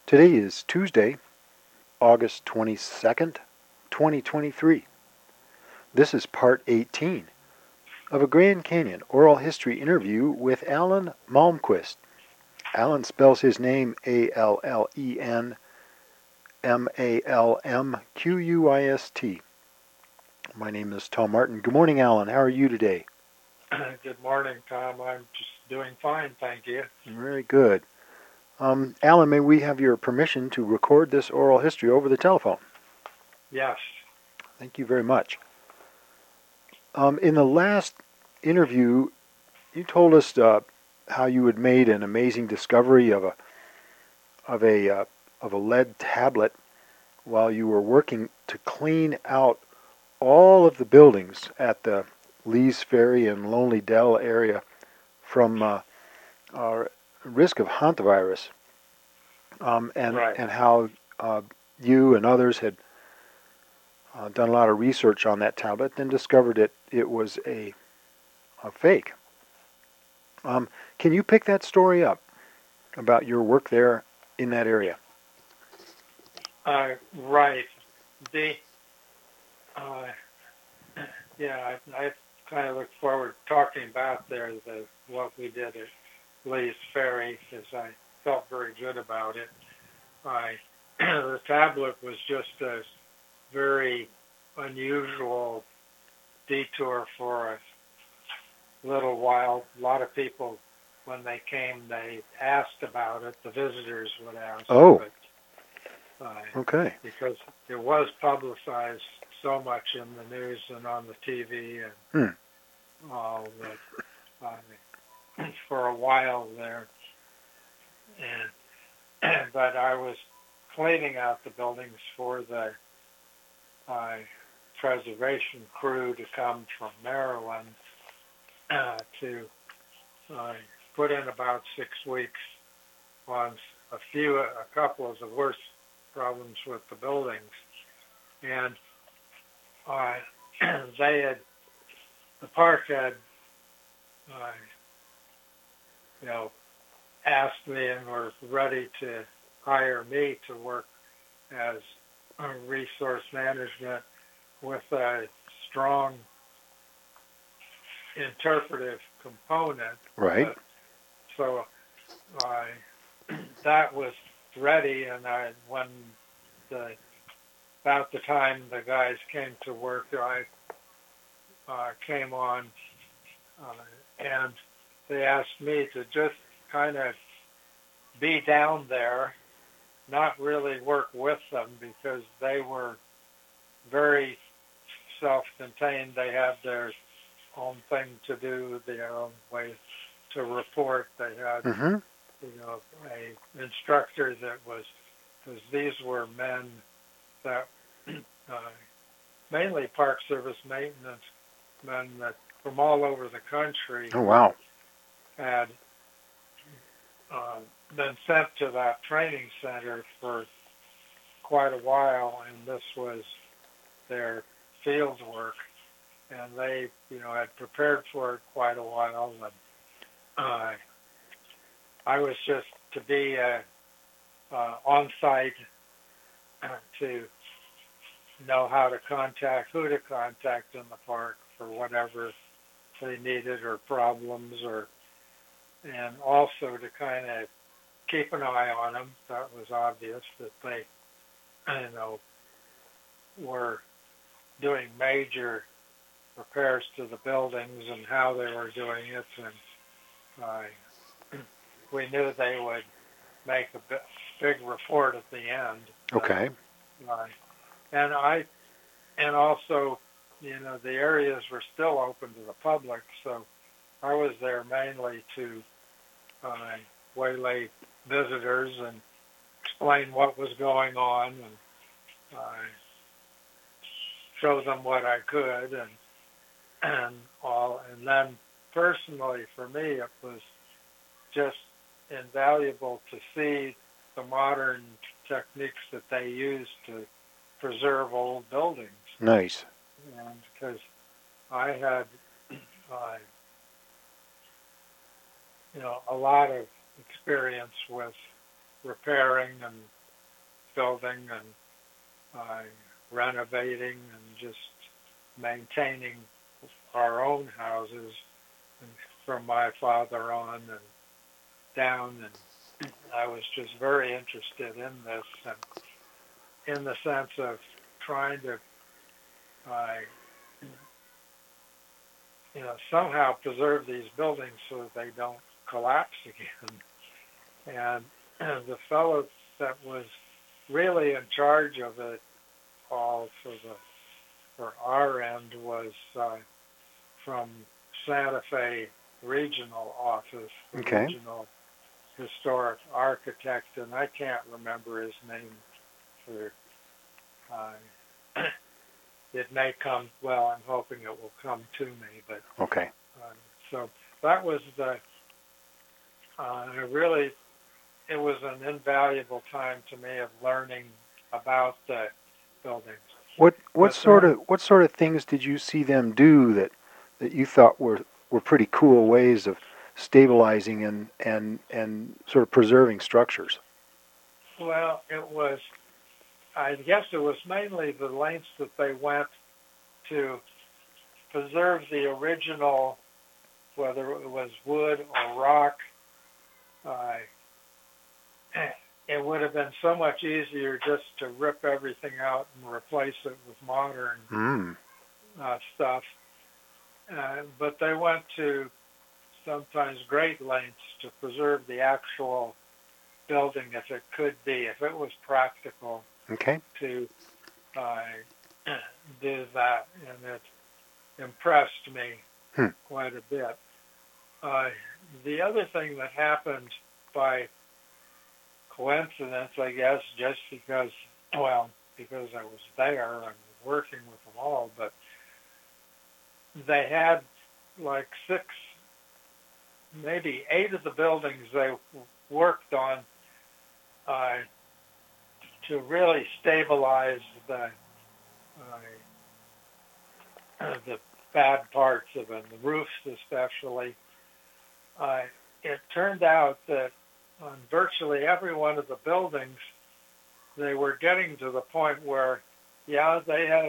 Today is Tuesday, August 22nd, 2023. This is part 18 of a Grand Canyon oral history interview with Allen Malmquist. Allen spells his name Allen Malmquist. My name is Tom Martin. Good morning, Allen. How are you today? Good morning, Tom. I'm just doing fine, thank you. Very good. Allen, may we have your permission to record this oral history over the telephone? Yes. Thank you very much. In the last interview, you told us how you had made an amazing discovery of a lead tablet while you were working to clean out all of the buildings at the Lee's Ferry and Lonely Dell area from risk of hantavirus, Right. and how you and others had done a lot of research on that tablet, then discovered it was a fake. Can you pick that story up about your work there in that area? Right. The I kind of look forward to talking about what we did at Lee's Ferry because I felt very good about it. The tablet was just a very unusual detour for a little while. A lot of people, when they came, they asked about it. The visitors would ask. Oh. But, okay. Because it was publicized so much in the news and on the TV and all that for a while there. And but I was cleaning out the buildings for the preservation crew to come from Maryland to put in about 6 weeks on a couple of the worst problems with the buildings. And the park had, asked me and were ready to hire me to work as resource management with a strong interpretive component. Right. So that was ready, and when about the time the guys came to work, I came on, and they asked me to just kind of be down there, not really work with them because they were very self-contained. They had their own thing to do, their own way to report. They had, a instructor that was, because these were men that mainly Park Service maintenance men that from all over the country. Oh, wow. Had been sent to that training center for quite a while, and this was their field work, and they, had prepared for it quite a while, and I was just to be on site to know who to contact in the park for whatever they needed or problems, and also to kind of keep an eye on them. That was obvious that they, were doing major repairs to the buildings and how they were doing it, and we knew they would make a big report at the end. Okay. And also, the areas were still open to the public, so I was there mainly to waylay visitors and explain what was going on and show them what I could and all. And then personally, for me, it was just invaluable to see the modern techniques that they use to preserve old buildings. Nice. And because I had, a lot of experience with repairing and building and renovating and just maintaining our own houses and from my father on and down. And I was just very interested in this and in the sense of trying to, somehow preserve these buildings so that they don't collapse again. And the fellow that was really in charge of it all for our end was from Santa Fe Regional Office, the regional historic architect, and I can't remember his name. It may come. Well, I'm hoping it will come to me. But so that was really. It was an invaluable time to me of learning about the buildings. What sort of things did you see them do that you thought were pretty cool ways of stabilizing and sort of preserving structures? Well, I guess it was mainly the lengths that they went to preserve the original, whether it was wood or rock. It would have been so much easier just to rip everything out and replace it with modern stuff. But they went to sometimes great lengths to preserve the actual building if it could be, if it was practical to do that. And it impressed me quite a bit. The other thing that happened by coincidence, I guess, just because I was there and working with them all, but they had like 6, maybe 8 of the buildings they worked on to really stabilize the bad parts of it, the roofs especially. It turned out that on virtually every one of the buildings, they were getting to the point where, they had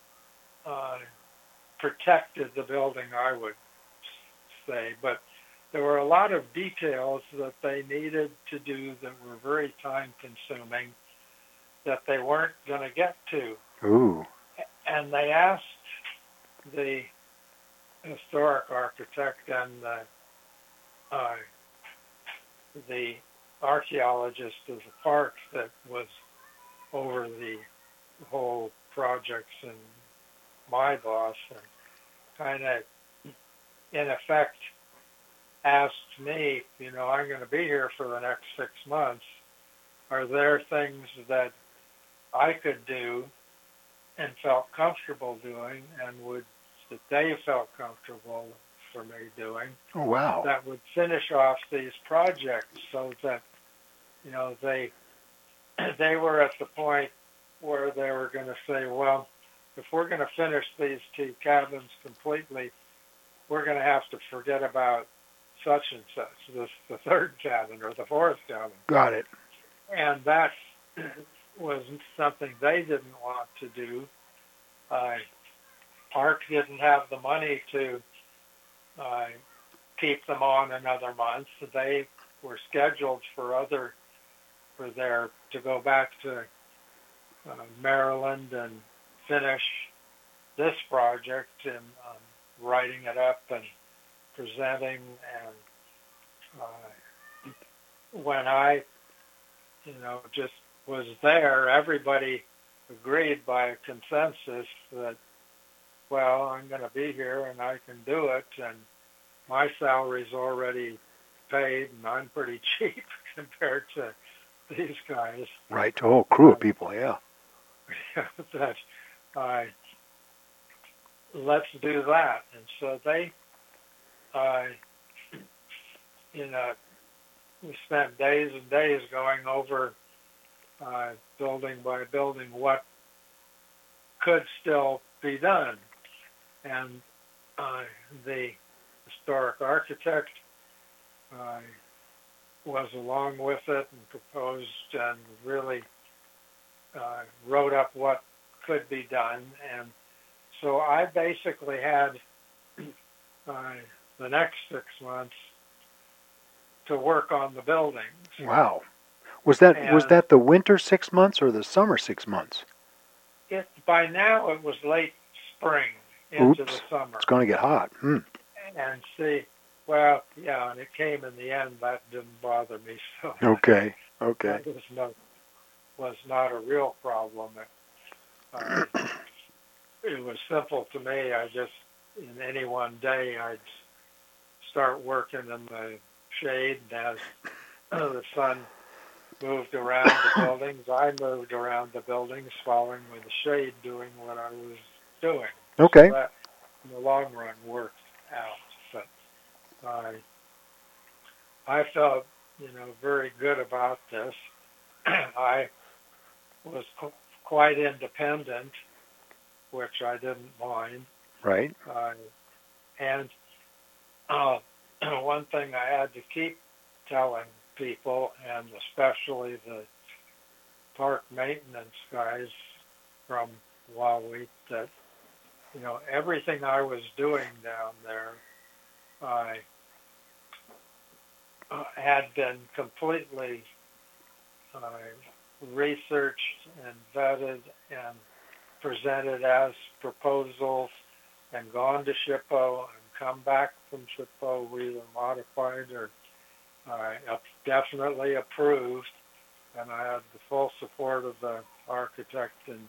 protected the building, I would say, but there were a lot of details that they needed to do that were very time-consuming that they weren't going to get to. Ooh. And they asked the historic architect and the archaeologist of the park that was over the whole projects and my boss, and kind of in effect asked me, I'm going to be here for the next 6 months. Are there things that I could do and felt comfortable doing and that they felt comfortable for me doing? Oh, wow. That would finish off these projects so that, they were at the point where they were going to say, well, if we're going to finish these 2 cabins completely, we're going to have to forget about such and such, the 3rd cabin or the 4th cabin. Got it. And that was something they didn't want to do. Park didn't have the money to keep them on another month. They were scheduled to go back to Maryland and finish this project and writing it up and presenting. And when I, just was there, everybody agreed by a consensus that, well, I'm going to be here and I can do it, and my salary's already paid and I'm pretty cheap compared to these guys. Right, to a whole crew of people, yeah. That let's do that. And so they, we spent days and days going over building by building what could still be done. And the historic architect was along with it and proposed and really wrote up what could be done, and so I basically had the next 6 months to work on the buildings. Wow. Was that And the winter 6 months or the summer 6 months? By now it was late spring into Oops. the summer. It's going to get hot. And see, well, yeah, and it came in the end. That didn't bother me so much. Okay. That was not a real problem. It was simple to me. I just, in any one day, I'd start working in the shade, and as the sun moved around the buildings, I moved around the buildings, following with the shade, doing what I was doing. Okay. So that, in the long run, worked out. But I felt, very good about this. I was quite independent, which I didn't mind. Right. And one thing I had to keep telling people, and especially the park maintenance guys from Wahweap, that everything I was doing down there, I had been completely researched and vetted and presented as proposals, and gone to SHPO and come back from SHPO either modified or definitely approved, and I had the full support of the architect in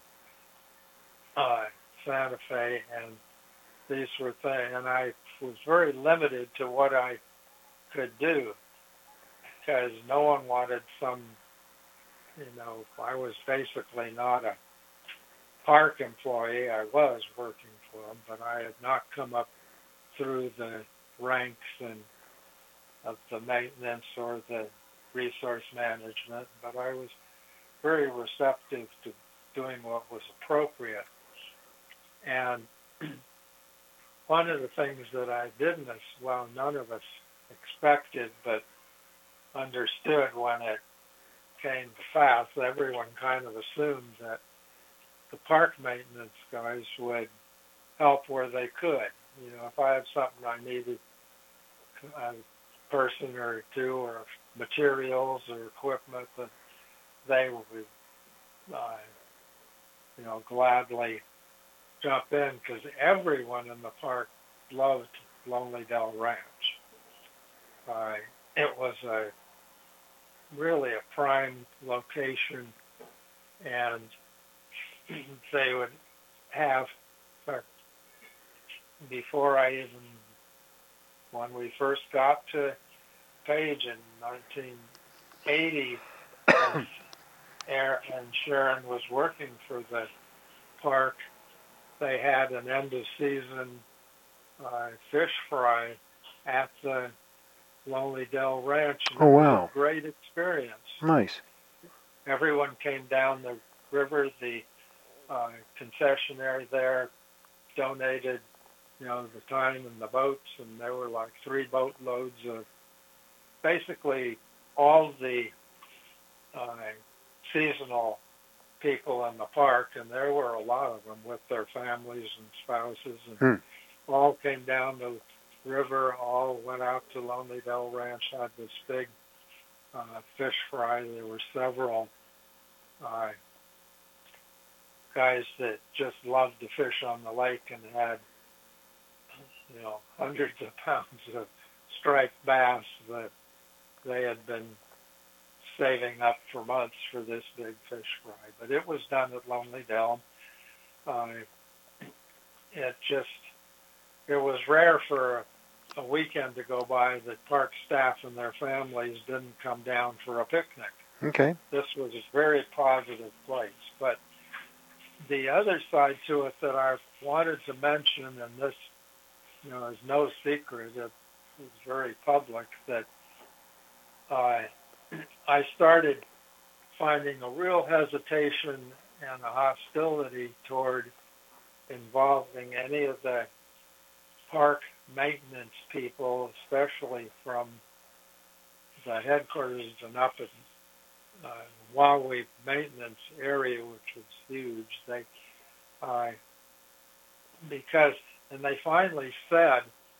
Santa Fe, and these were things, and I was very limited to what I could do, because no one wanted some, I was basically not a park employee. I was working for them, but I had not come up through the ranks of the maintenance or the resource management, but I was very receptive to doing what was appropriate. And one of the things that I didn't, well, none of us expected, but understood when it came to pass, everyone kind of assumed that the park maintenance guys would help where they could. If I had something I needed, a person or two, or materials or equipment, that they would, gladly jump in, because everyone in the park loved Lonely Dell Ranch. It was really a prime location, and they would have, before when we first got to Page in 1980, and Sharon was working for the park, they had an end-of-season fish fry at the Lonely Dell Ranch. And oh, it wow. was a great experience. Nice. Everyone came down the river. The concessionaire there donated, the time and the boats, and there were like 3 boatloads of basically all the seasonal people in the park, and there were a lot of them with their families and spouses, and all came down the river, all went out to Lonely Dell Ranch, had this big fish fry. There were several guys that just loved to fish on the lake and had, hundreds of pounds of striped bass that they had been saving up for months for this big fish fry. But it was done at Lonely Dell. It was rare for a weekend to go by that park staff and their families didn't come down for a picnic. Okay. This was a very positive place. But the other side to it that I wanted to mention, and this, is no secret, it was very public, that I started finding a real hesitation and a hostility toward involving any of the park maintenance people, especially from the headquarters and up Wawee maintenance area, which was huge. Uh, because, and they finally said,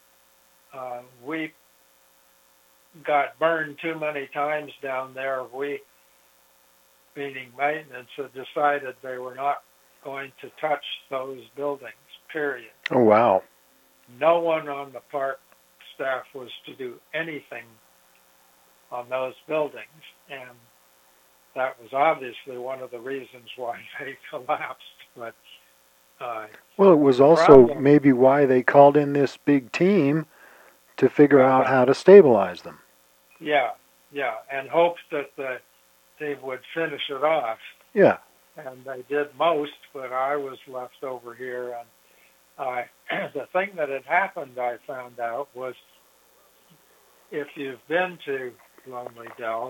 we got burned too many times down there. We, meaning maintenance, had decided they were not going to touch those buildings, period. Oh, wow. No one on the park staff was to do anything on those buildings, and that was obviously one of the reasons why they collapsed. But well, it was also maybe why they called in this big team to figure out how to stabilize them. Yeah, and hoped that they would finish it off. Yeah. And they did most, but I was left over here. And the thing that had happened, I found out, was if you've been to Lonely Dell,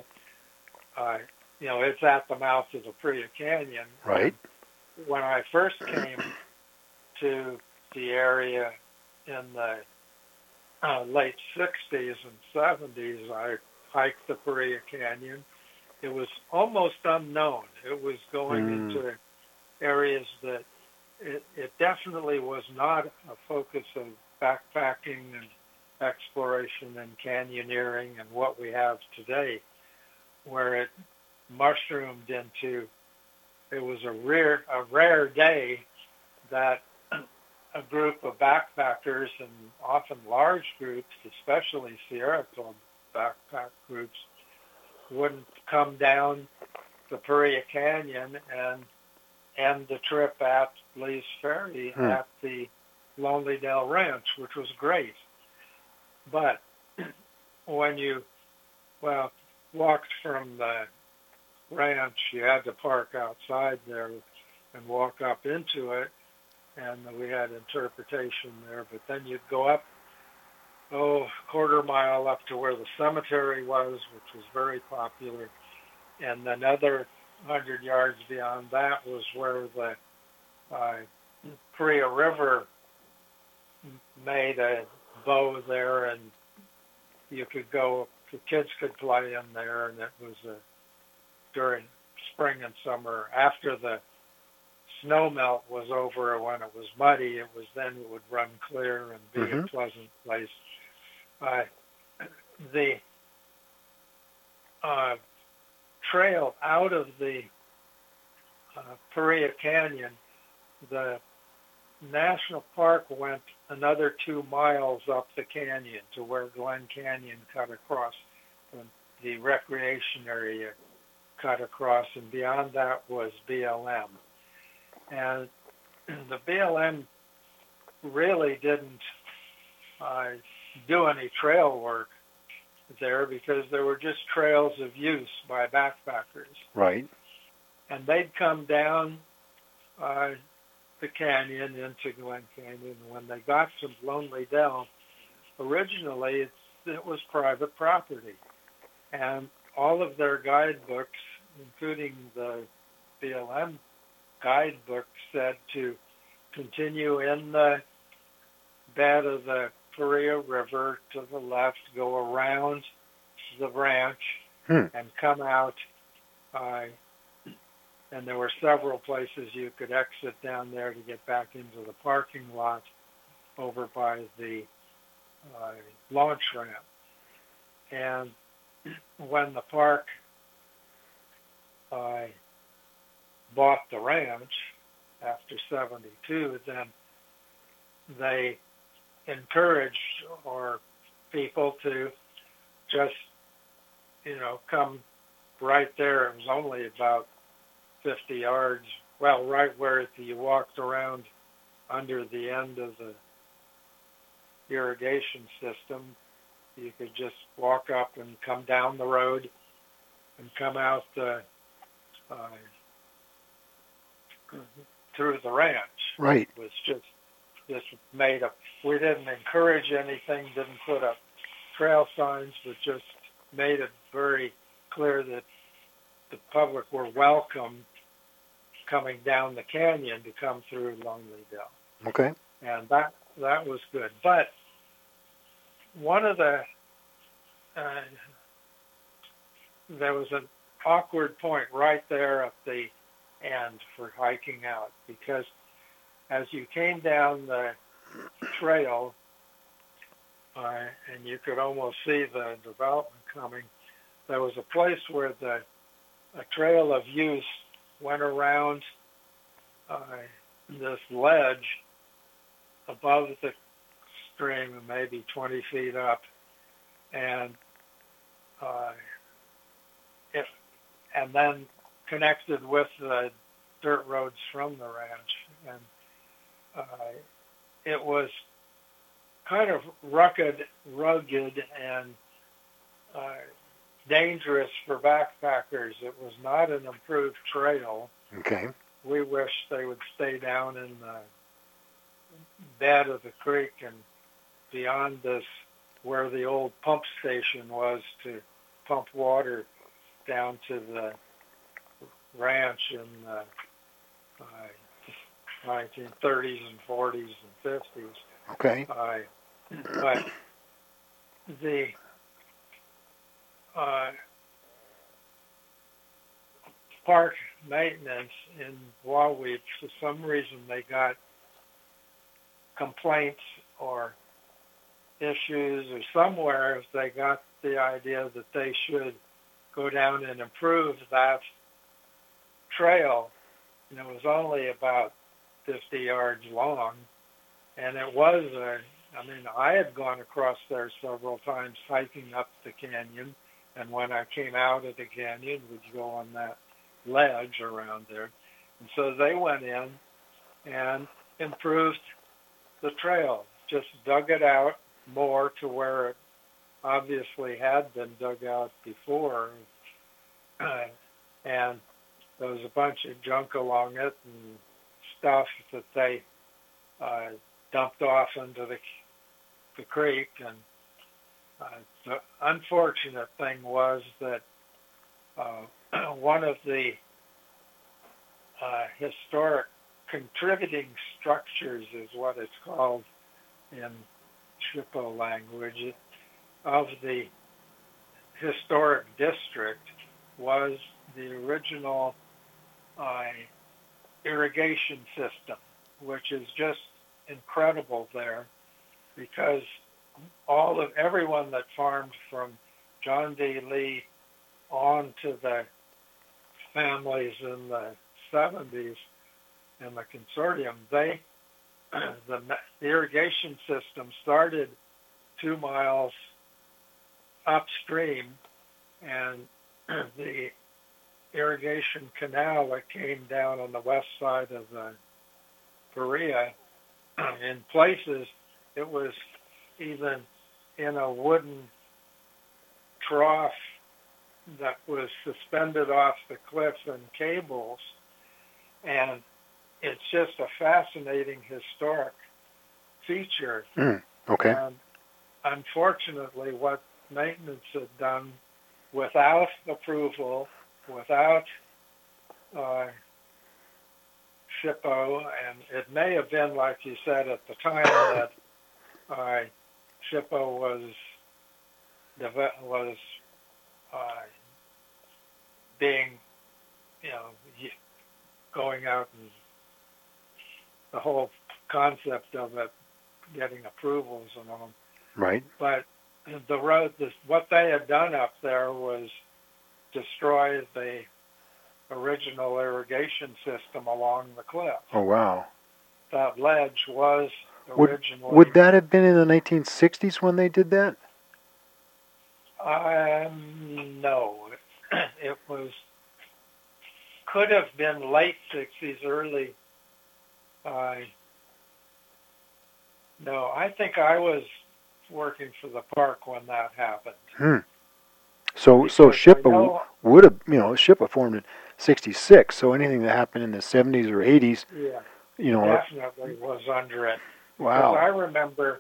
it's at the mouth of the Paria Canyon. Right. And when I first came to the area in the late 60s and 70s, I hiked the Paria Canyon. It was almost unknown. It was going into areas that it definitely was not a focus of backpacking and exploration and canyoneering and what we have today, where it mushroomed into, it was a rare day that a group of backpackers, and often large groups, especially Sierra Club backpack groups, wouldn't come down the Paria Canyon and end the trip at Lee's Ferry at the Lonely Dell Ranch, which was great. But when you, walked from the ranch, you had to park outside there and walk up into it, and we had interpretation there. But then you'd go up, a quarter mile up to where the cemetery was, which was very popular, and another 100 yards beyond that was where the Paria River made a bow there, and you could go, the kids could play in there, and it was during spring and summer. After the snow melt was over, when it was muddy, it would run clear and be a pleasant place. The trail out of the Paria Canyon, the National Park went another 2 miles up the canyon to where Glen Canyon cut across, and the recreation area cut across, and beyond that was BLM. And the BLM really didn't do any trail work there because there were just trails of use by backpackers. Right. And they'd come down the canyon into Glen Canyon. When they got to Lonely Dell, originally it was private property. And all of their guidebooks, including the BLM guidebook, said to continue in the bed of the Paria River to the left, go around the ranch, and come out. And there were several places you could exit down there to get back into the parking lot over by the launch ramp. And when the park bought the ranch after 72, then they encouraged people to just, come right there. It was only about 50 yards, right where you walked around under the end of the irrigation system. You could just walk up and come down the road and come out through the ranch. Right. It was just made up. We didn't encourage anything, didn't put up trail signs, but just made it very clear that the public were welcome coming down the canyon to come through Lonely Dell. Okay. And that was good. But one of the there was awkward point right there at the end for hiking out, because as you came down the trail, and you could almost see the development coming, there was a place where a trail of use went around this ledge above the stream, maybe 20 feet up, and and then connected with the dirt roads from the ranch. And it was kind of rugged and dangerous for backpackers. It was not an improved trail. Okay. We wish they would stay down in the bed of the creek and beyond this, where the old pump station was to pump water down to the ranch in the 1930s and 40s and 50s. Okay. But the park maintenance in Wahweap, for some reason they got complaints or issues, or somewhere they got the idea that they should go down and improve that trail. And it was only about 50 yards long, and it was I had gone across there several times hiking up the canyon, and when I came out of the canyon, would go on that ledge around there. And so they went in and improved the trail, just dug it out more to where it obviously had been dug out before. And there was a bunch of junk along it and stuff that they dumped off into the creek. And the unfortunate thing was that one of the historic contributing structures is what it's called in Shippo language of the historic district was the original irrigation system, which is just incredible there, because everyone that farmed from John D. Lee on to the families in the 70s in the consortium, the irrigation system started 2 miles upstream, and the irrigation canal that came down on the west side of the Paria, in places it was even in a wooden trough that was suspended off the cliff and cables. And it's just a fascinating historic feature. Okay. And unfortunately, what maintenance had done without approval, without SHPO, and it may have been, like you said, at the time that SHPO was being, going out, and the whole concept of it getting approvals and all. Right. But the road, what they had done up there was destroy the original irrigation system along the cliff. Oh, wow. That ledge was originally... Would that have been in the 1960s when they did that? No. It could have been late 60s, early... no, I think I was working for the park when that happened. So SHPO would have, SHPO formed in 66, so anything that happened in the 70s or 80s, definitely was under it. Wow. Because I remember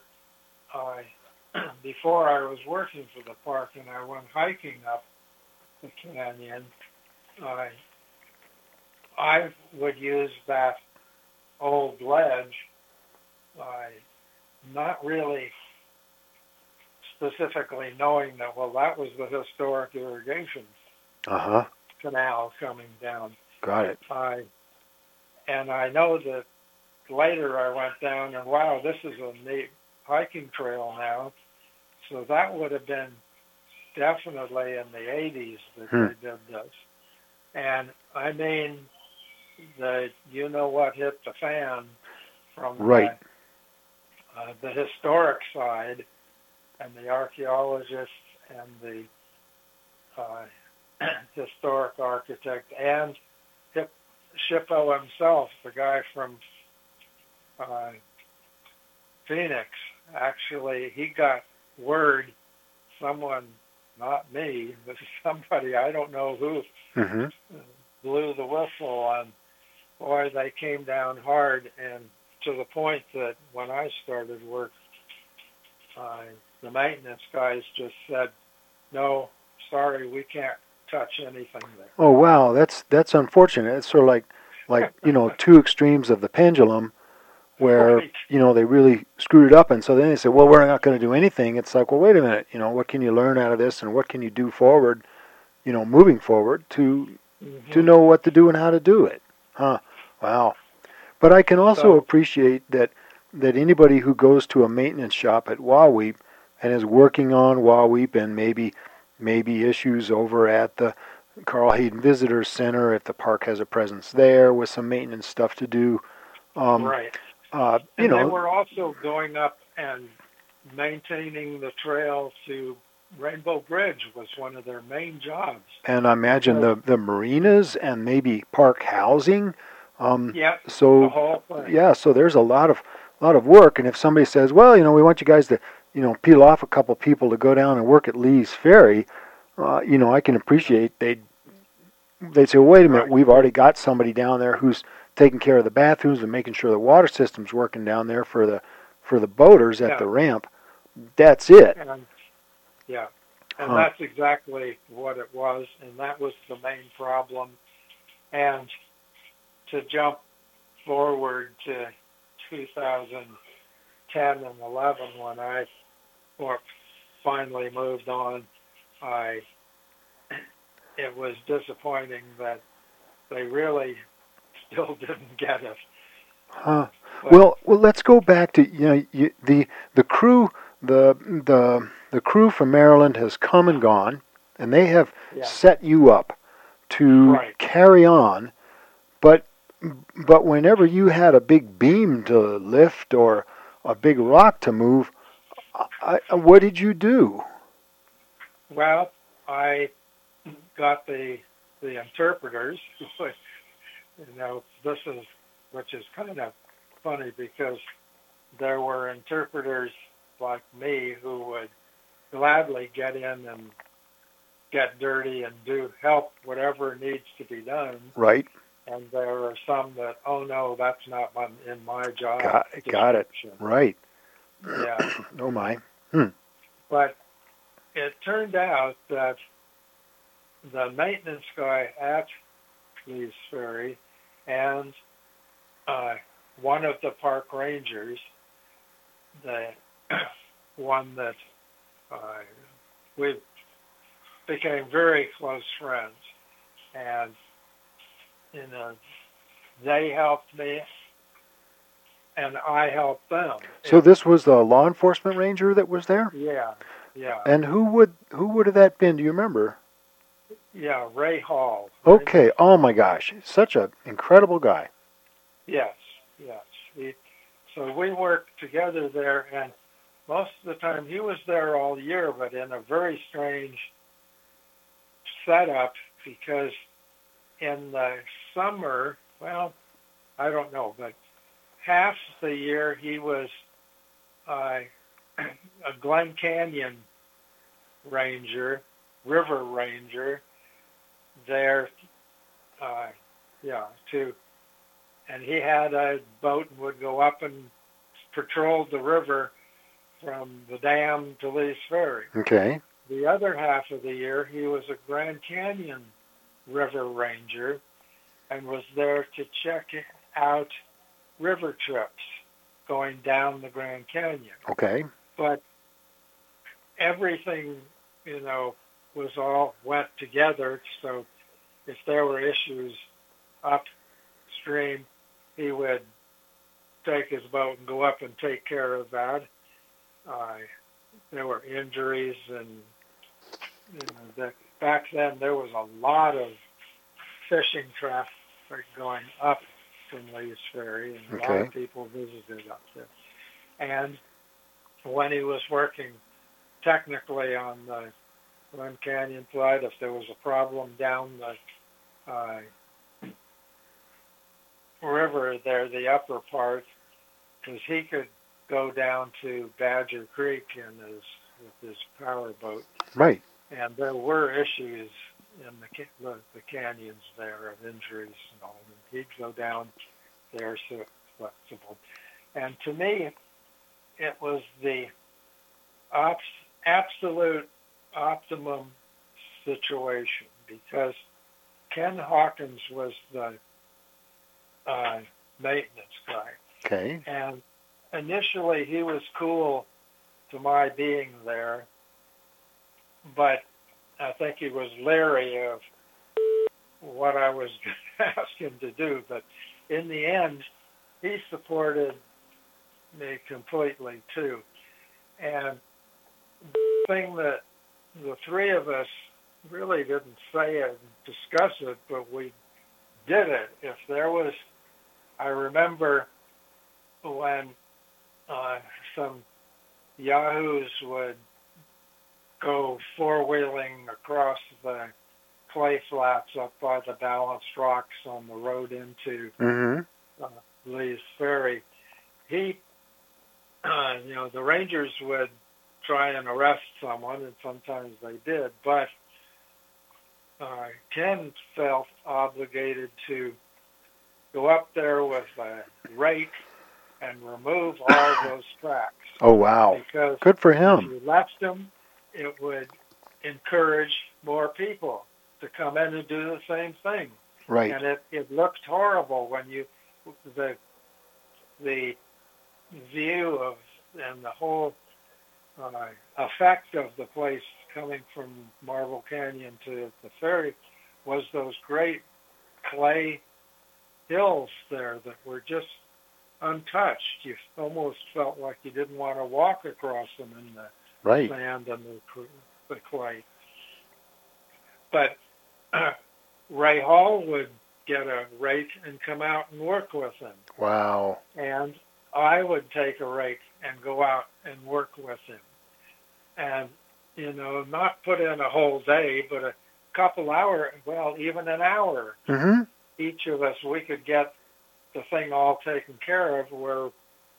before I was working for the park and I went hiking up the canyon, I would use that old ledge, not really specifically knowing that, that was the historic irrigation canal coming down. Got it. And I know that later I went down and wow, this is a neat hiking trail now. So that would have been definitely in the 80s that they did this. And I mean, the what hit the fan from right. The historic side and the archaeologists and the historic architect and Shippo himself, the guy from Phoenix. Actually, he got word, someone, not me, but somebody, I don't know who, blew the whistle on, boy, they came down hard, and to the point that when I started work, the maintenance guys just said, no, sorry, we can't touch anything there. Oh, wow, that's unfortunate. It's sort of like two extremes of the pendulum where, right. They really screwed it up, and so then they said, well, we're not going to do anything. It's like, well, wait a minute, what can you learn out of this, and what can you do forward, moving forward to know what to do and how to do it. Huh. Wow. But I can also appreciate that anybody who goes to a maintenance shop at Wahweap and is working on Wahweap and maybe issues over at the Carl Hayden Visitors Center, if the park has a presence there with some maintenance stuff to do. Right. And they were also going up and maintaining the trail to Rainbow Bridge was one of their main jobs. And I imagine the marinas and maybe park housing. Yeah. So the whole thing. Yeah, so there's a lot of work. And if somebody says, well, we want you guys to, peel off a couple people to go down and work at Lee's Ferry, I can appreciate they'd say, well, wait a minute, right. We've already got somebody down there who's taking care of the bathrooms and making sure the water system's working down there for the boaters at the ramp. That's it. And that's exactly what it was, and that was the main problem. And to jump forward to 2010 and 11 when I finally moved on, it was disappointing that they really still didn't get it. Huh. Well, let's go back to the crew. The crew from Maryland has come and gone, and they have set you up to carry on. But whenever you had a big beam to lift or a big rock to move, what did you do? Well, I got the interpreters. Which is kind of funny because there were interpreters like me who would gladly get in and get dirty and help whatever needs to be done. Right. And there are some that, oh no, that's not in my job. Got it. Right. Yeah. Oh my. But it turned out that the maintenance guy at Lee's Ferry and one of the park rangers, the one that we became very close friends, and they helped me and I helped them. So this was the law enforcement ranger that was there? Yeah. And who would have that been? Do you remember? Yeah, Ray Hall. Okay. Oh my gosh, such an incredible guy. Yes. So we worked together there, and most of the time he was there all year, but in a very strange setup because in the summer, well, I don't know, but half the year he was a Glen Canyon ranger, river ranger there, and he had a boat and would go up and patrol the river from the dam to Lee's Ferry. Okay. The other half of the year, he was a Grand Canyon river ranger and was there to check out river trips going down the Grand Canyon. Okay. But everything, went together. So if there were issues upstream, he would take his boat and go up and take care of that. There were injuries, and back then there was a lot of fishing traffic going up from Lee's Ferry, and a lot of people visited up there. And when he was working technically on the Glen Canyon side, if there was a problem down the river there, the upper part, because he could go down to Badger Creek with his power boat. Right. And there were issues in the canyons there of injuries and all. And he'd go down there so flexible. And to me, it was the absolute optimum situation, because Ken Hawkins was the maintenance guy. Okay. And initially he was cool to my being there, but I think he was leery of what I was going to ask him to do. But in the end, he supported me completely too. And the thing that the three of us really didn't say it and discuss it, but we did it. If there was, I remember when some yahoos would go four-wheeling across the clay flats up by the balanced rocks on the road into Lee's Ferry. He, the Rangers would try and arrest someone, and sometimes they did, but Ken felt obligated to go up there with a rake and remove all those tracks. Oh, wow. Because good for him. If you left them, it would encourage more people to come in and do the same thing. Right. And it looked horrible when the view of and the whole effect of the place coming from Marble Canyon to the ferry was those great clay hills there that were just untouched. You almost felt like you didn't want to walk across them in the sand and the clay. But Ray Hall would get a rake and come out and work with him. Wow. And I would take a rake and go out and work with him. And, not put in a whole day, but a couple hours, even an hour. Mm-hmm. Each of us, we could get the thing all taken care of, where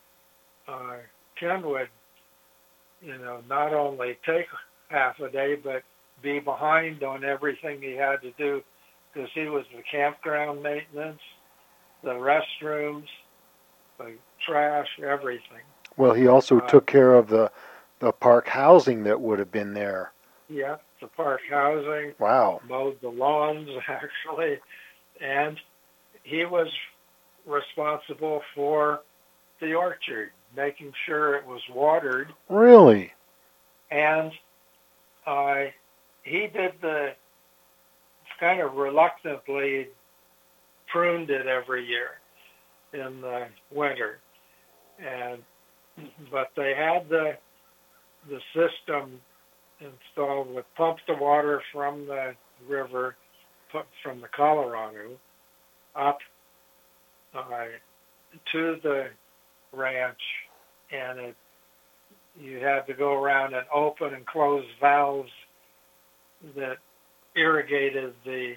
Ken would, not only take half a day, but be behind on everything he had to do, because he was the campground maintenance, the restrooms, the trash, everything. Well, he also took care of the park housing that would have been there. Yeah, the park housing. Wow. Mowed the lawns, actually. And he was responsible for the orchard, making sure it was watered. Really? And he did kind of reluctantly pruned it every year in the winter. But they had the system installed with pump the water from the river, from the Colorado, up to the ranch, and you had to go around and open and close valves that irrigated the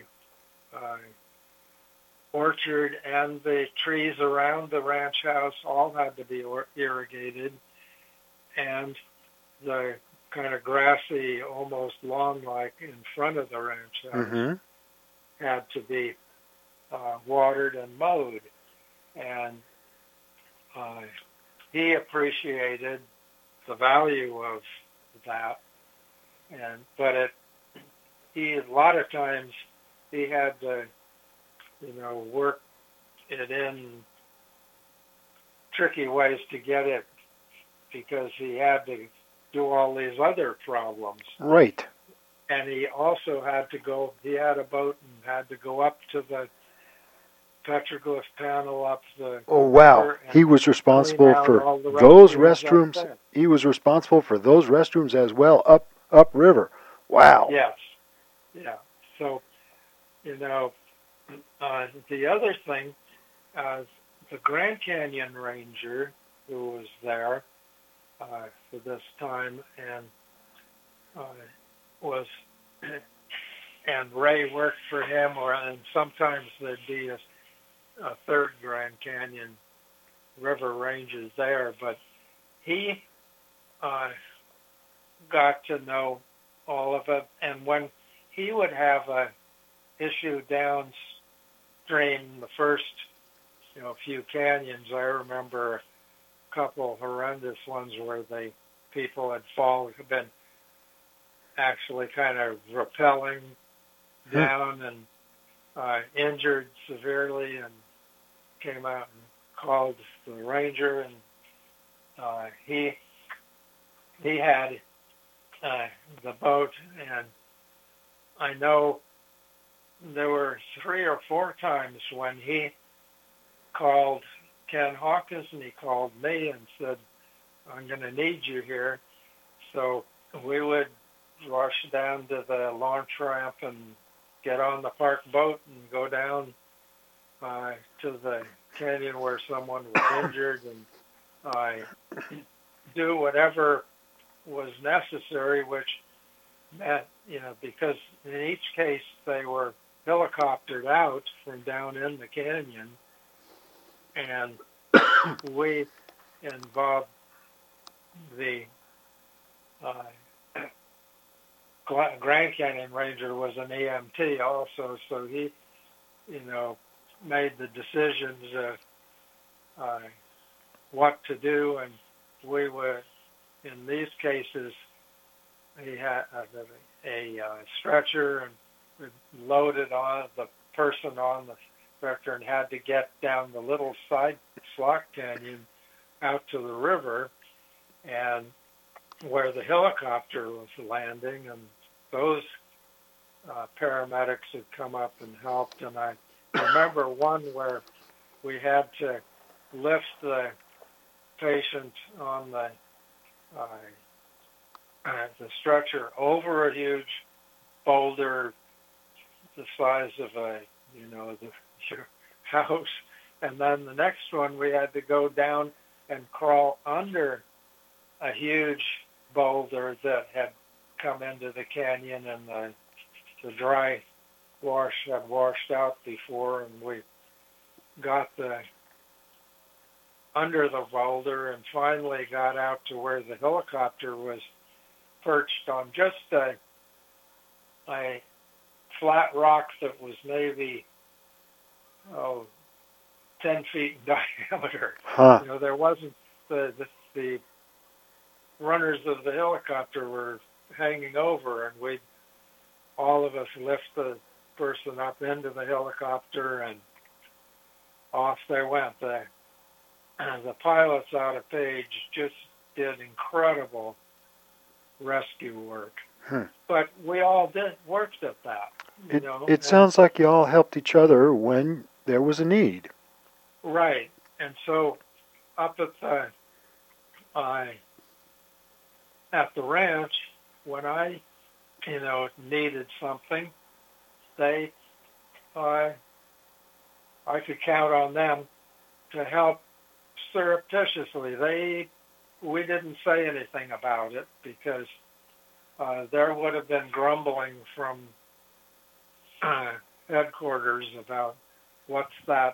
orchard, and the trees around the ranch house all had to be irrigated, and the kind of grassy, almost lawn-like in front of the ranch house had to be watered and mowed. And he appreciated the value of that, but a lot of times he had to, work it in tricky ways to get it, because he had to do all these other problems. Right. and he also had to go. He had a boat and had to go up to the petroglyph panel up the. Oh wow! He was responsible for those restrooms. He was responsible for those restrooms as well, upriver. Wow. Yes. Yeah. So, you know, the other thing, the Grand Canyon Ranger who was there for this time and was, and Ray worked for him, and sometimes there'd be a third Grand Canyon River Rangers there, but he got to know all of it, and when he would have a issue downstream, the first few canyons, I remember a couple horrendous ones where people had been actually kind of rappelling down and injured severely, and came out and called the ranger, and he had the boat, and I know there were 3 or 4 times when he called Ken Hawkins and he called me and said, I'm going to need you here. So we would rush down to the launch ramp and get on the park boat and go down to the canyon where someone was injured and do whatever was necessary, which meant, because in each case they were helicoptered out from down in the canyon, and we involved the Grand Canyon Ranger was an EMT also, so he, made the decisions of what to do, and we were, in these cases, he had a stretcher and loaded on the person on the stretcher and had to get down the little side slot canyon out to the river, and where the helicopter was landing, and those paramedics had come up and helped. And I remember one where we had to lift the patient on the stretcher over a huge boulder the size of your house, and then the next one we had to go down and crawl under a huge boulder that had come into the canyon, and the dry wash had washed out before, and we got under the boulder and finally got out to where the helicopter was perched on just a flat rock that was maybe 10 feet in diameter. Huh. There wasn't the runners of the helicopter were hanging over, and all of us lift the person up into the helicopter, and off they went. The pilots out of Page just did incredible rescue work. But we all worked at that. It sounds like you all helped each other when there was a need. Right. And so up at the ranch, when I, needed something, I could count on them to help surreptitiously. We didn't say anything about it because there would have been grumbling from headquarters about what's that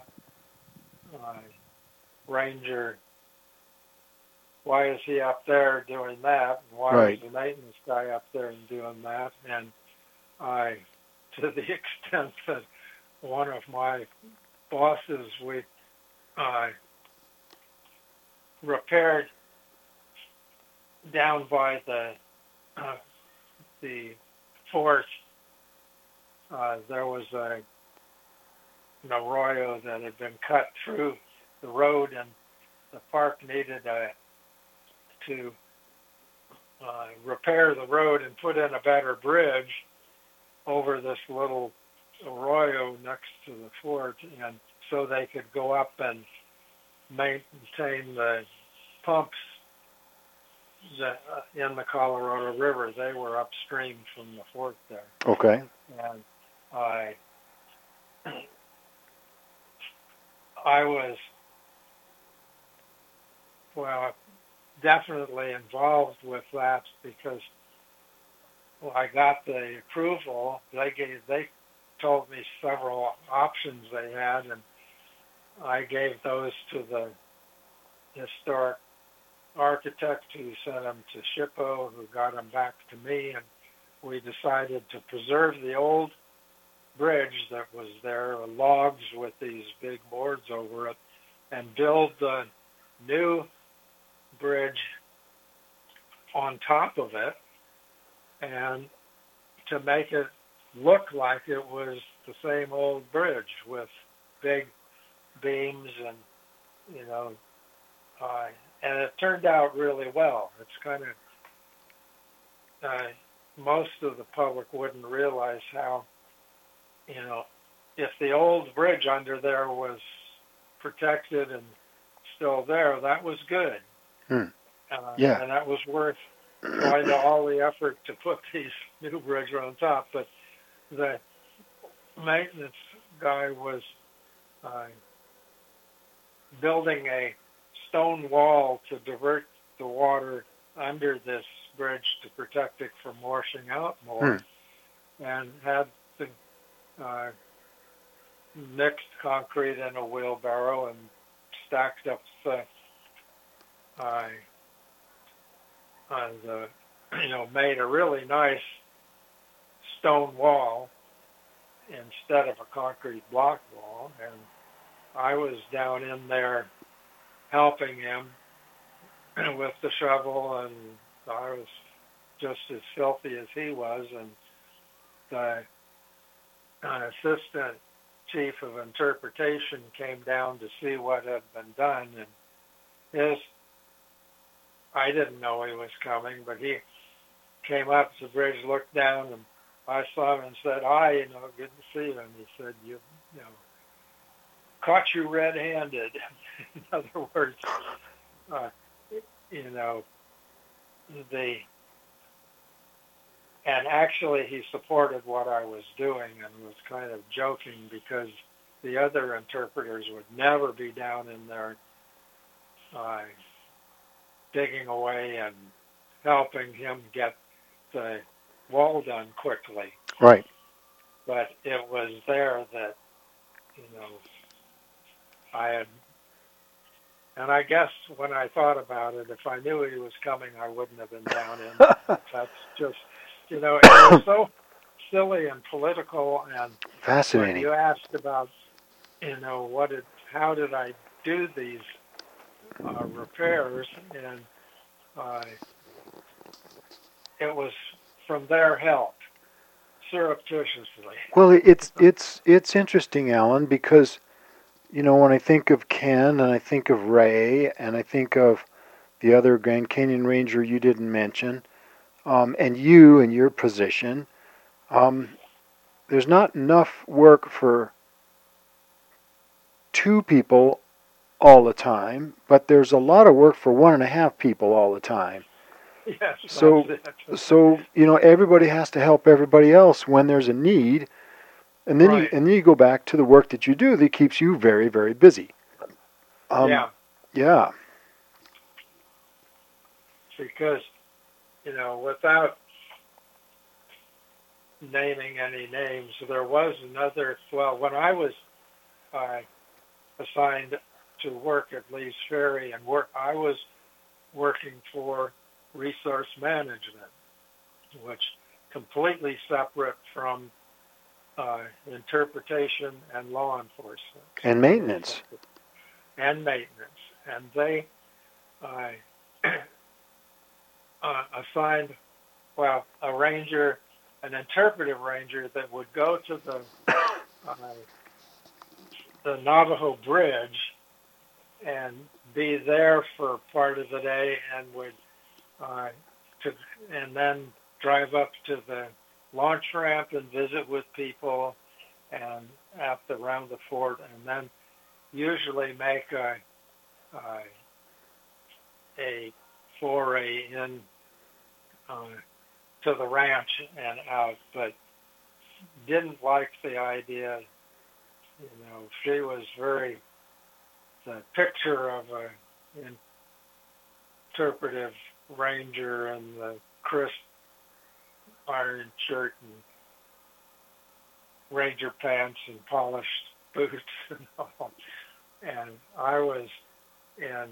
ranger, why is he up there doing that? Why is the maintenance guy up there and doing that? And to the extent that one of my bosses, we repaired down by the fort. There was an arroyo that had been cut through the road, and the park needed to repair the road and put in a better bridge. over this little arroyo next to the fort, and so they could go up and maintain the pumps that, in the Colorado River. They were upstream from the fort there. Okay. And I was, well, definitely involved with that because I got the approval. They told me several options they had, and I gave those to the historic architect who sent them to SHPO, who got them back to me, and we decided to preserve the old bridge that was there, logs with these big boards over it, and build the new bridge on top of it, and to make it look like it was the same old bridge with big beams and, and it turned out really well. It's kind of, most of the public wouldn't realize how, if the old bridge under there was protected and still there, that was good. Yeah. And that was worth going to all the effort to put these new bridges on top. But the maintenance guy was building a stone wall to divert the water under this bridge to protect it from washing out more, and had the mixed concrete in a wheelbarrow and stacked up made a really nice stone wall instead of a concrete block wall. And I was down in there helping him with the shovel, and I was just as filthy as he was. And the assistant chief of interpretation came down to see what had been done, and I didn't know he was coming, but he came up to the bridge, looked down, and I saw him and said, "Hi, good to see you." And he said, "You caught you red-handed." In other words, and actually he supported what I was doing and was kind of joking because the other interpreters would never be down in there digging away and helping him get the wall done quickly. Right. But it was there that, I had, and I guess when I thought about it, if I knew he was coming, I wouldn't have been down in. That's just, it was so silly and political. And fascinating. when you asked about, how did I do these repairs, and it was from their help, surreptitiously. Well, it's interesting, Alan, because when I think of Ken and I think of Ray and I think of the other Grand Canyon Ranger you didn't mention, and you and your position, there's not enough work for two people all the time, but there's a lot of work for 1.5 people all the time. Yes. So everybody has to help everybody else when there's a need, and then right. you go back to the work that you do that keeps you very, very busy. Yeah. Because without naming any names, there was another. Well, when I was assigned to work at Lee's Ferry and I was working for resource management, which completely separate from interpretation and law enforcement. And maintenance. And maintenance. And they assigned, a ranger, an interpretive ranger that would go to the Navajo Bridge and be there for part of the day, and would and then drive up to the launch ramp and visit with people and around the fort, and then usually make a foray in to the ranch and out, but didn't like the idea. She was very the picture of an interpretive ranger in the crisp iron shirt and ranger pants and polished boots and all. And I was in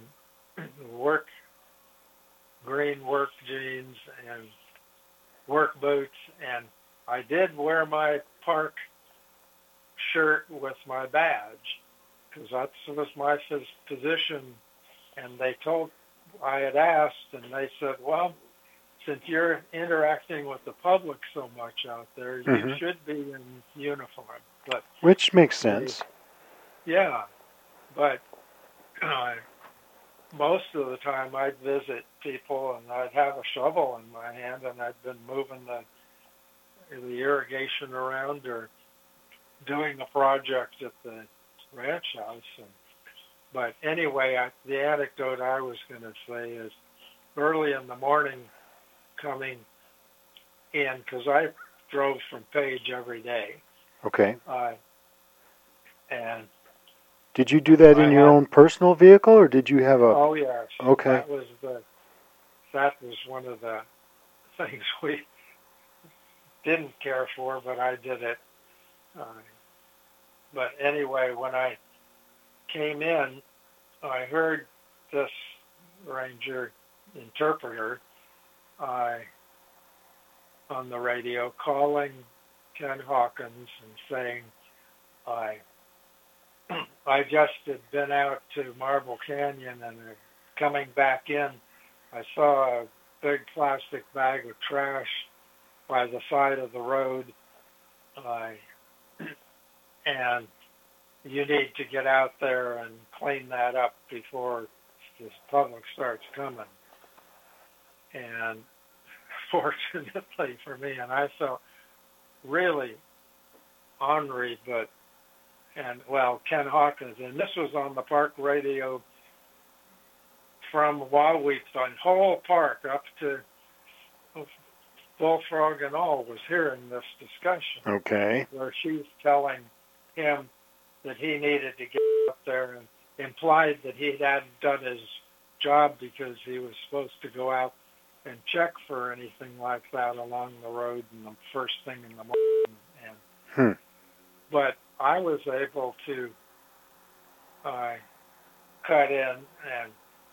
green work jeans and work boots, and I did wear my park shirt with my badge because that was my position. And I had asked, and they said, well, since you're interacting with the public so much out there, you should be in uniform. But which makes sense. Yeah, but most of the time I'd visit people and I'd have a shovel in my hand and I'd been moving the irrigation around or doing a project at the ranch house. But anyway, the anecdote I was going to say is early in the morning coming in, because I drove from Page every day. Okay. And did you do that in your own personal vehicle, or did you have a... Oh, yes. Okay. That was one of the things we didn't care for, but I did it. But anyway, when I came in, I heard this ranger interpreter on the radio calling Ken Hawkins and saying, I just had been out to Marble Canyon and coming back in, I saw a big plastic bag of trash by the side of the road, and you need to get out there and clean that up before the public starts coming. And fortunately for me, and I felt really ornery, Ken Hawkins, and this was on the park radio from Wahweap, the whole park up to Bullfrog and all was hearing this discussion. Okay. Where she's telling him that he needed to get up there and implied that he hadn't done his job because he was supposed to go out and check for anything like that along the road in the first thing in the morning. But I was able to cut in, and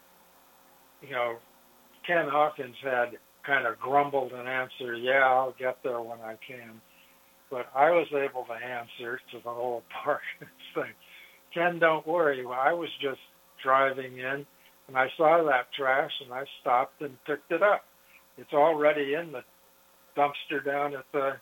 Ken Hawkins had kind of grumbled and answered, yeah, I'll get there when I can. But I was able to answer to the whole park thing. Ken, don't worry. I was just driving in, and I saw that trash, and I stopped and picked it up. It's already in the dumpster down at the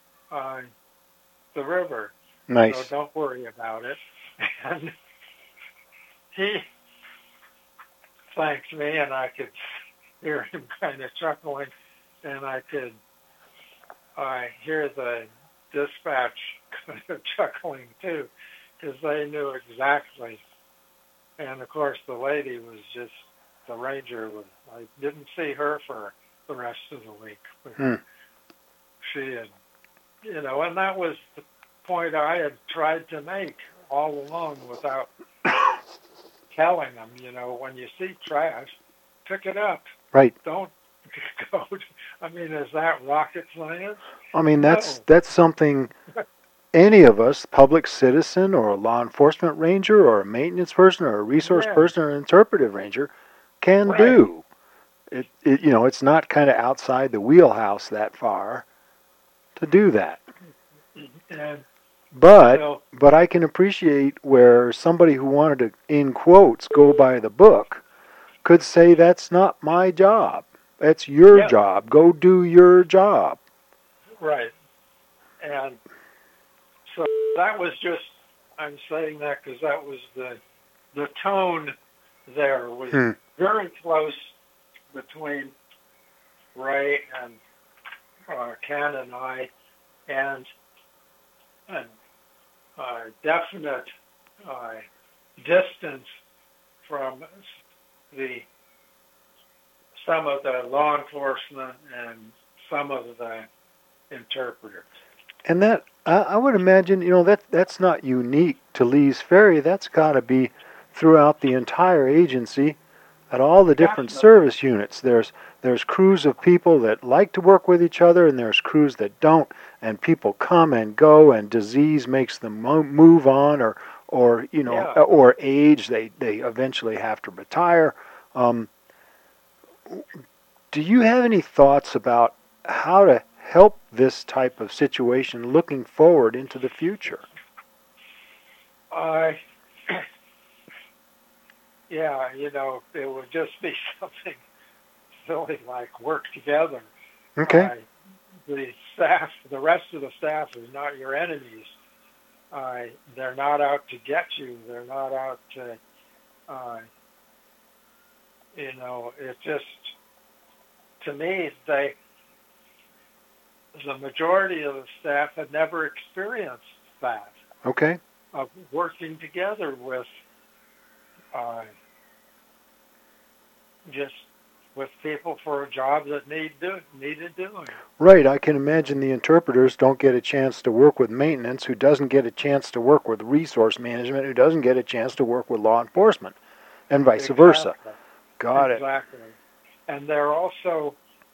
river. Nice. So don't worry about it. And he thanked me, and I could hear him kind of chuckling, and I could hear the dispatch kind of chuckling too, because they knew exactly. And of course, the lady was just the ranger. I didn't see her for the rest of the week. But she had, and that was the point I had tried to make all along without telling them. When you see trash, pick it up. Right. Don't go. I mean, is that rocket science? I mean, that's something any of us, public citizen or a law enforcement ranger or a maintenance person or a resource person or an interpretive ranger can do. It's not kind of outside the wheelhouse that far to do that. But I can appreciate where somebody who wanted to, in quotes, go by the book could say, that's not my job. That's your job. Go do your job. Right. And so that was just, I'm saying that because that was the tone there was very close between Ray and Ken and I. and a, definite distance from the some of the law enforcement and some of the interpreters. And that I would imagine, that's not unique to Lee's Ferry. That's got to be throughout the entire agency, at all the different Definitely. service units. There's crews of people that like to work with each other, and there's crews that don't. And people come and go, and disease makes them move on, or Yeah. or age. They eventually have to retire. Um, do you have any thoughts about how to help this type of situation looking forward into the future? Yeah, it would just be something silly like work together. Okay. The staff, the rest of the staff is not your enemies. They're not out to get you. They're not out to, it just, to me, the majority of the staff had never experienced that. Okay. Of working together with, just with people for a job that needed doing. Right. I can imagine the interpreters don't get a chance to work with maintenance, who doesn't get a chance to work with resource management, who doesn't get a chance to work with law enforcement, and vice versa. Got it. Exactly. And they're also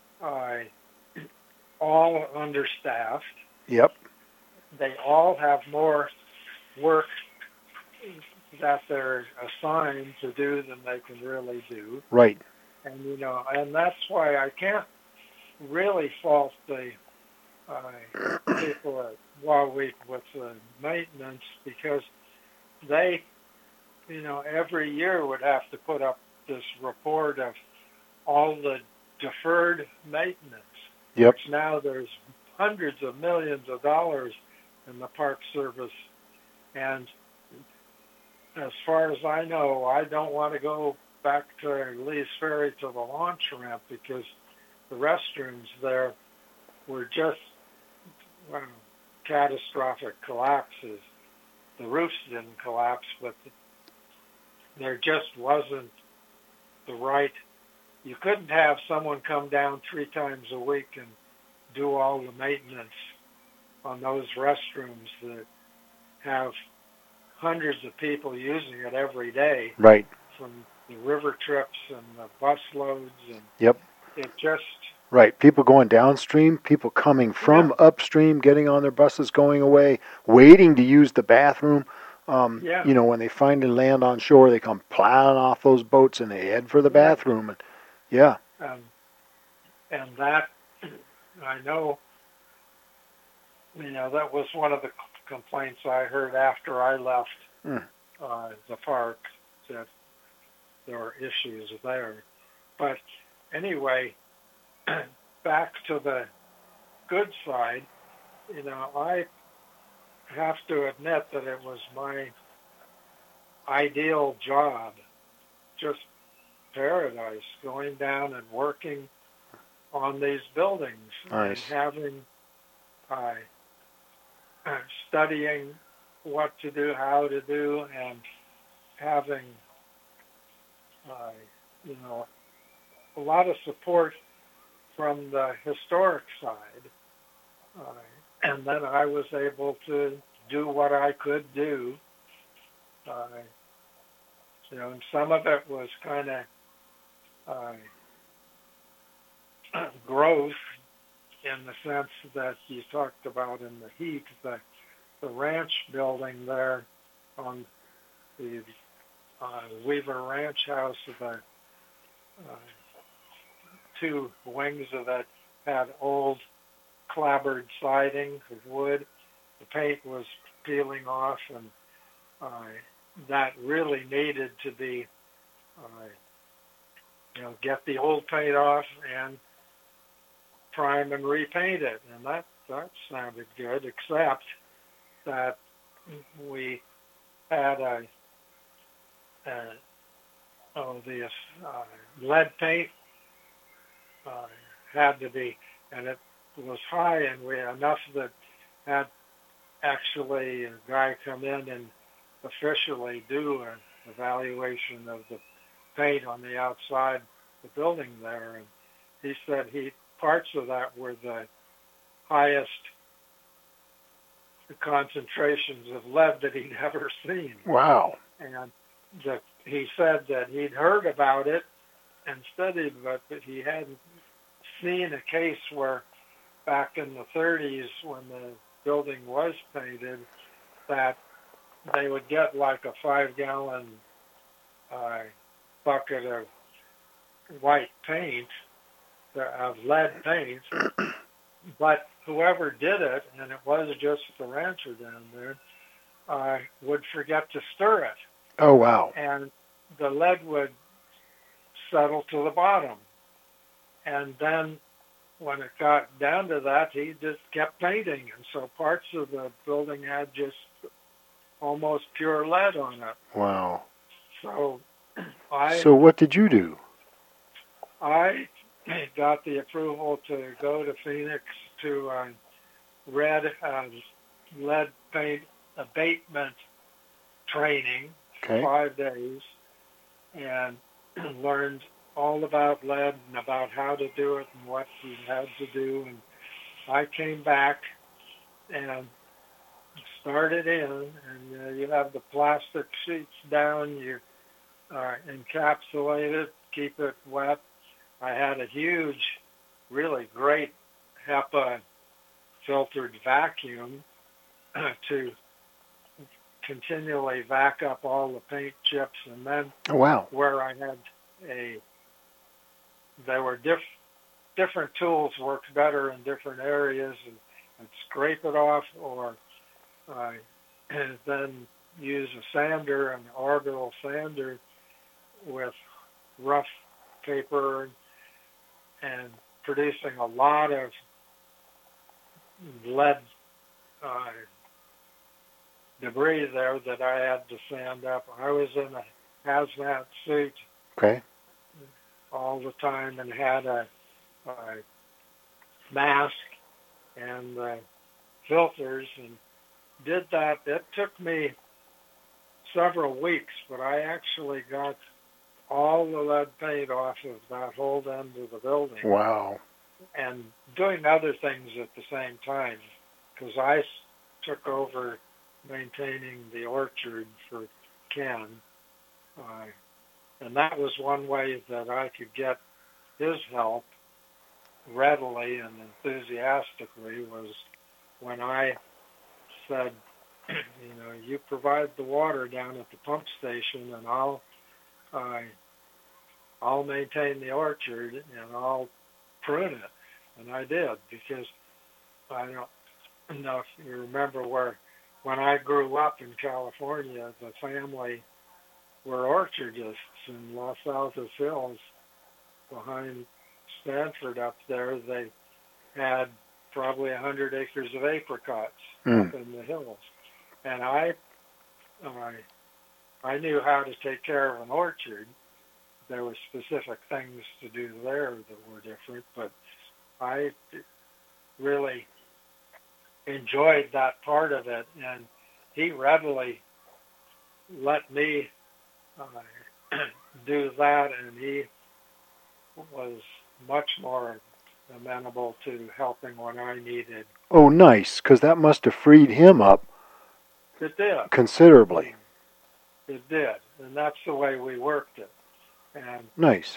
all understaffed. Yep. They all have more work that they're assigned to do than they can really do. Right. And and that's why I can't really fault the people at Wahweap with the maintenance, because they, every year would have to put up this report of all the deferred maintenance. Yep. Which now there's hundreds of millions of dollars in the Park Service, and as far as I know, I don't want to go back to Lee's Ferry to the launch ramp, because the restrooms there were just catastrophic collapses. The roofs didn't collapse, but there just wasn't the right. You couldn't have someone come down 3 times a week and do all the maintenance on those restrooms that have hundreds of people using it every day. Right. From the river trips and the bus loads, and yep. It just right. People going downstream, people coming from upstream, getting on their buses, going away, waiting to use the bathroom. When they finally land on shore, they come plowing off those boats and they head for the bathroom. And and that, I know, that was one of the complaints I heard after I left the park, that there were issues there. But anyway, back to the good side, I have to admit that it was my ideal job, just paradise, going down and working on these buildings. Nice. And having, studying what to do, how to do, and having, a lot of support from the historic side. And then I was able to do what I could do. And some of it was kind of growth, in the sense that you talked about in the heat, the ranch building there on the Weaver Ranch House, the 2 wings of it had old clapboard siding of wood. The paint was peeling off, and that really needed to be, get the old paint off and prime and repaint it. And that sounded good, except that we had the lead paint had to be, and it was high, and we had enough that had actually a guy come in and officially do an evaluation of the paint on the outside of the building there, and he said parts of that were the highest concentrations of lead that he'd ever seen. Wow. And he said that he'd heard about it and studied it, but he hadn't seen a case where back in the 30s when the building was painted that they would get like a 5-gallon bucket of white paint, of lead paint, but whoever did it, and it was just the rancher down there, would forget to stir it. Oh, wow. And the lead would settle to the bottom. And then when it got down to that, he just kept painting. And so parts of the building had just almost pure lead on it. Wow. So So what did you do? I got the approval to go to Phoenix to lead paint abatement training, Okay. 5 days, and learned all about lead and about how to do it and what you had to do. And I came back and started in, and you have the plastic sheets down, you encapsulate it, keep it wet. I had a huge, really great HEPA filtered vacuum to continually vac up all the paint chips, and then Wow. where I had there were different tools worked better in different areas, and scrape it off, or and then use a sander, an orbital sander with rough paper, and producing a lot of lead debris there that I had to sand up. I was in a hazmat suit Okay. all the time and had a mask and filters, and did that. It took me several weeks, but I actually got all the lead paint off of that whole end of the building. Wow. And doing other things at the same time, because I took over maintaining the orchard for Ken, and that was one way that I could get his help readily and enthusiastically, was when I said, you provide the water down at the pump station, and I'll maintain the orchard and I'll prune it. And I did, because I don't know if you remember when I grew up in California, the family were orchardists in Los Altos Hills behind Stanford up there. They had probably 100 acres of apricots up in the hills. And I knew how to take care of an orchard. There were specific things to do there that were different, but I really enjoyed that part of it, and he readily let me do that, and he was much more amenable to helping when I needed. Oh, nice, because that must have freed him up. It did. Considerably. It did, and that's the way we worked it. And nice.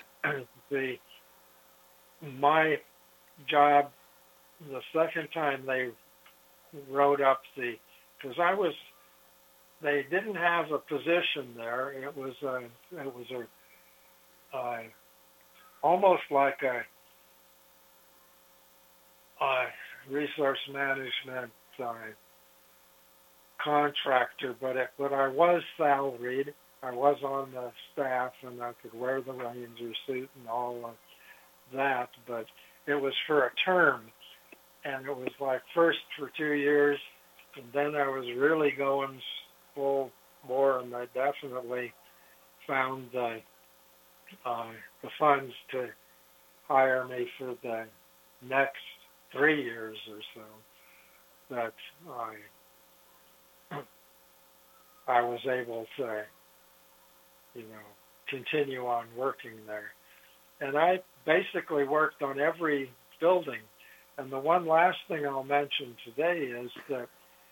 My job, the second time they wrote up because they didn't have a position there. It was almost like a resource management contractor, but I was salaried. I was on the staff, and I could wear the ranger suit and all of that, but it was for a term, and it was like first for 2 years, and then I was really going full bore, and I definitely found the funds to hire me for the next 3 years or so. that I was able to, continue on working there. And I basically worked on every building. And the one last thing I'll mention today is that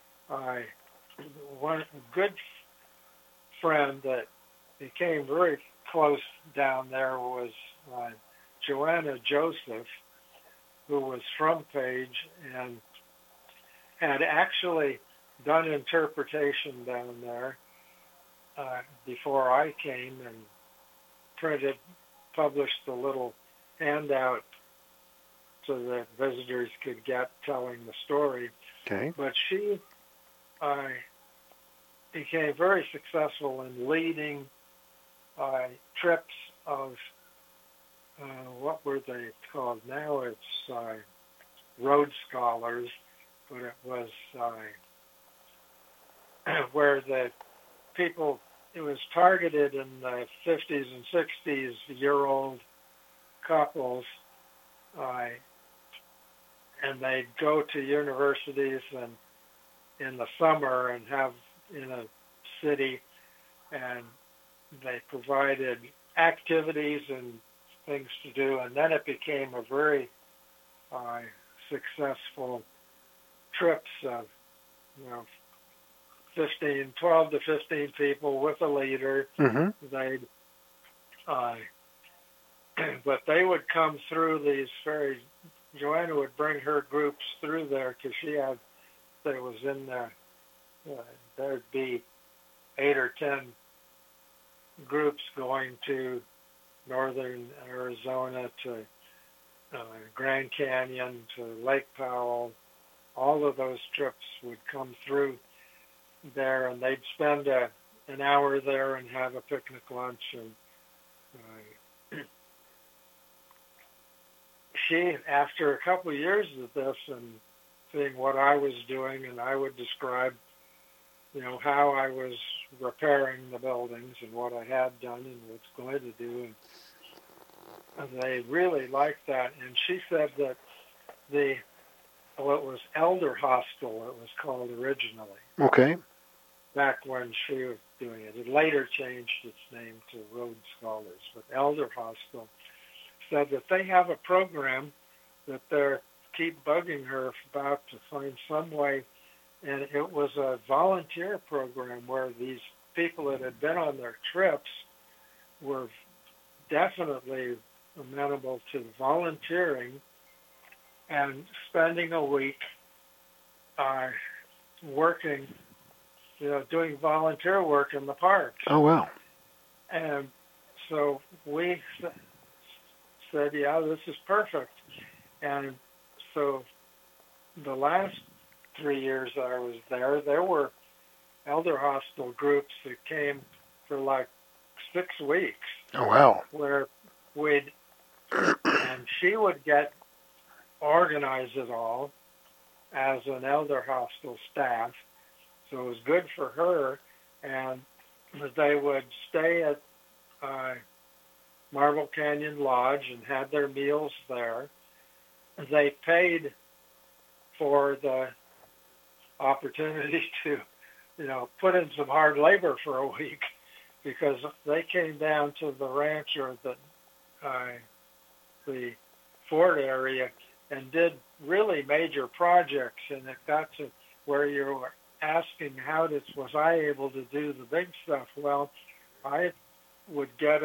one good friend that became very close down there was Joanna Joseph, who was from Page and had actually done interpretation down there before I came, and published a little handout so that visitors could get telling the story. Okay. But she became very successful in leading trips of, what were they called? Now it's Rhodes Scholars, but it was where the people, it was targeted in the 50s and 60s year-old couples, and they'd go to universities and in the summer and have in a city, and they provided activities and things to do, and then it became a very successful trips of 12 to 15 people with a leader. Mm-hmm. But they would come through these Joanna would bring her groups through there because there was in there, there'd be 8 or 10 groups going to northern Arizona, to Grand Canyon, to Lake Powell. All of those trips would come through there, and they'd spend an hour there and have a picnic lunch. And she, after a couple of years of this and seeing what I was doing, and I would describe, how I was repairing the buildings and what I had done and was going to do, and they really liked that. And she said that it was Elder Hostel, it was called originally. Okay. Back when she was doing it. It later changed its name to Rhodes Scholars. But Elder Hostel said that they have a program that they keep bugging her about to find some way, and it was a volunteer program where these people that had been on their trips were definitely amenable to volunteering and spending a week working, doing volunteer work in the parks. Oh, wow. And so we said, yeah, this is perfect. And so the last 3 years that I was there were Elder Hostel groups that came for like 6 weeks. Oh, wow. Where and she would organize it all as an Elder Hostel staff. So it was good for her, and they would stay at Marble Canyon Lodge and had their meals there. They paid for the opportunity to, put in some hard labor for a week, because they came down to the ranch or the fort area and did really major projects, and it got to where you were asking was I able to do the big stuff? Well, I would get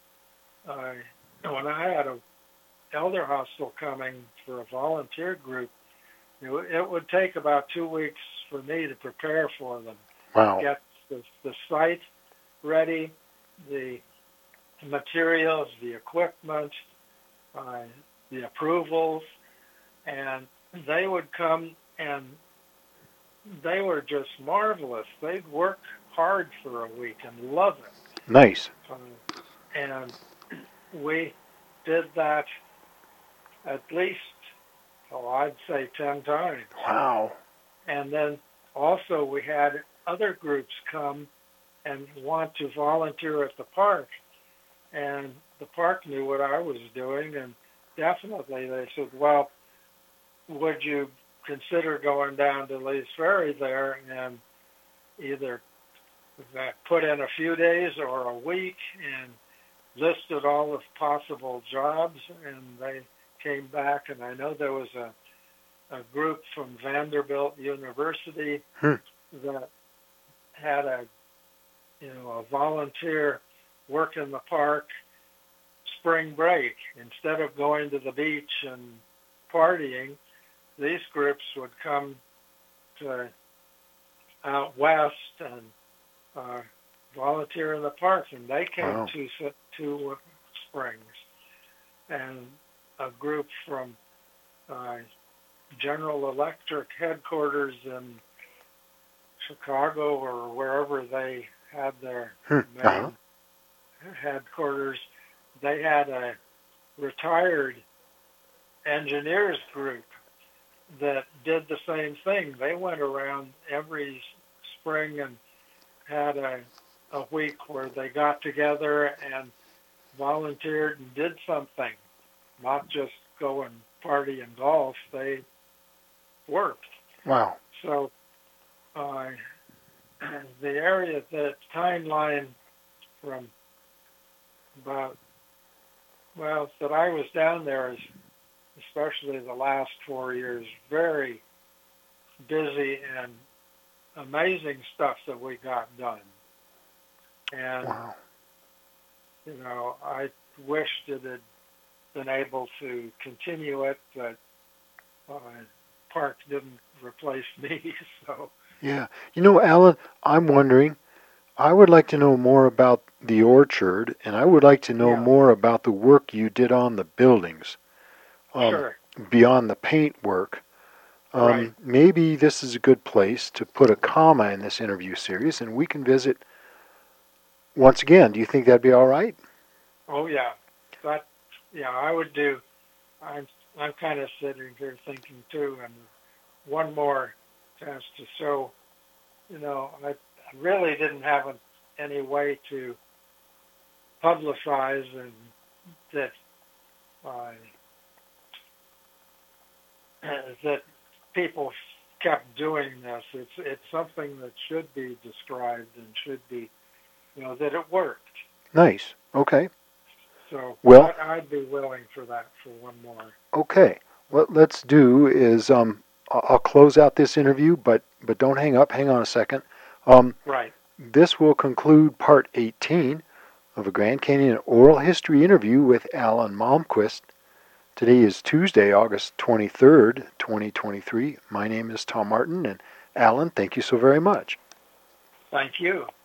when I had a Elder Hostel coming for a volunteer group, it would take about 2 weeks for me to prepare for them. Wow. Get the site ready, the materials, the equipment, the approvals, and they would come, and they were just marvelous. They'd work hard for a week and love it. Nice. And we did that at least, I'd say 10 times. Wow. And then also we had other groups come and want to volunteer at the park. And the park knew what I was doing, and definitely they said, well, would you consider going down to Lee's Ferry there and either put in a few days or a week and listed all the possible jobs, and they came back, and I know there was a group from Vanderbilt University that had a volunteer work in the park spring break. Instead of going to the beach and partying, these groups would come to out west and volunteer in the parks, and they came to two springs. And a group from General Electric headquarters in Chicago or wherever they had their main headquarters, they had a retired engineers group that did the same thing. They went around every spring and had a week where they got together and volunteered and did something, not just go and party and golf. They worked. Wow. So the area, the timeline from about, that I was down there is, especially the last 4 years, very busy and amazing stuff that we got done. And, I wished it had been able to continue it, but Park didn't replace me, so. Yeah. Alan, I'm wondering, I would like to know more about the orchard, and I would like to know more about the work you did on the buildings. Sure. Beyond the paint work. Right. Maybe this is a good place to put a comma in this interview series, and we can visit once again. Do you think that'd be all right? Oh, yeah. I would do. I'm kind of sitting here thinking, too, and one more chance to show, I really didn't have any way to publicize and that that people kept doing this. It's something that should be described and should be, that it worked. Nice. Okay. So well, I'd be willing for that for one more. Okay. What let's do is I'll close out this interview, but don't hang up. Hang on a second. Right. This will conclude part 18 of a Grand Canyon oral history interview with Alan Malmquist. Today is Tuesday, August 23rd, 2023. My name is Tom Martin, and Alan, thank you so very much. Thank you.